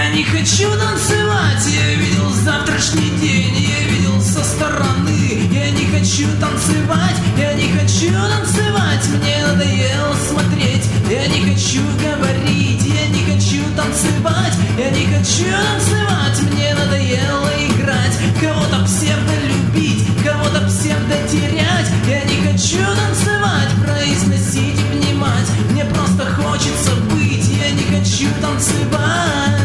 Я не хочу танцевать, я видел завтрашний день, я видел со стороны. Я не хочу танцевать, я не хочу танцевать, мне надоело смотреть. Я не хочу говорить, я не хочу танцевать, я не хочу танцевать, мне надоело играть. Кого-то псевдолюбить, кого-то псевдотерять. Я не хочу танцевать, произносить и внимать. Мне просто хочется быть, я не хочу танцевать.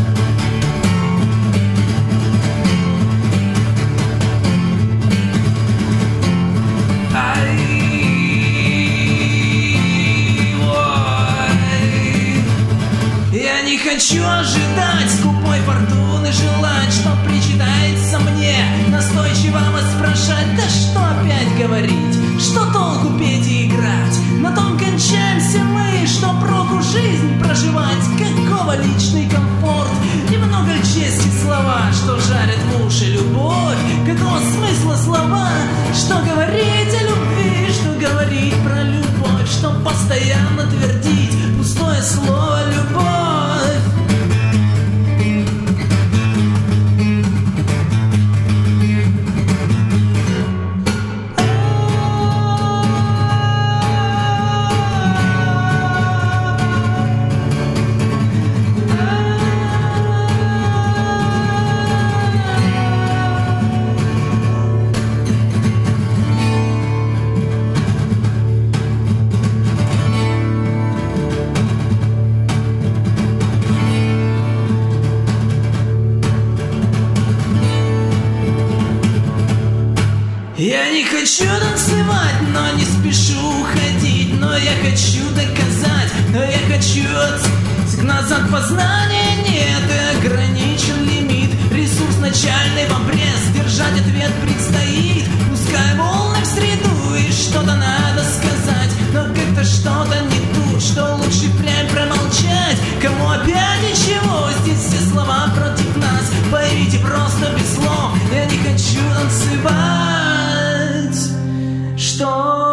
Я не хочу ожидать скупой фортуны, желать, что причитается мне, настойчиво воспрошать. Да что опять говорить, что толку петь и играть? На том кончаемся мы, что проку жизнь проживать. Какого личный комфорт, немного чести слова, что жарят в уши любовь. Какого смысла слова, что говорить о любви, что говорить про любовь, что постоянно твердить пустое слово «любовь». Я не хочу танцевать, но не спешу уходить. Но я хочу доказать, но я хочу назад познания нет. И ограничен лимит, ресурс начальный в обрез. Держать ответ предстоит, пускай волны в среду. И что-то надо сказать, но как-то что-то не тут. Что лучше прям промолчать, кому опять ничего. Здесь все слова против нас, поймите просто без слов. Я не хочу танцевать. Что?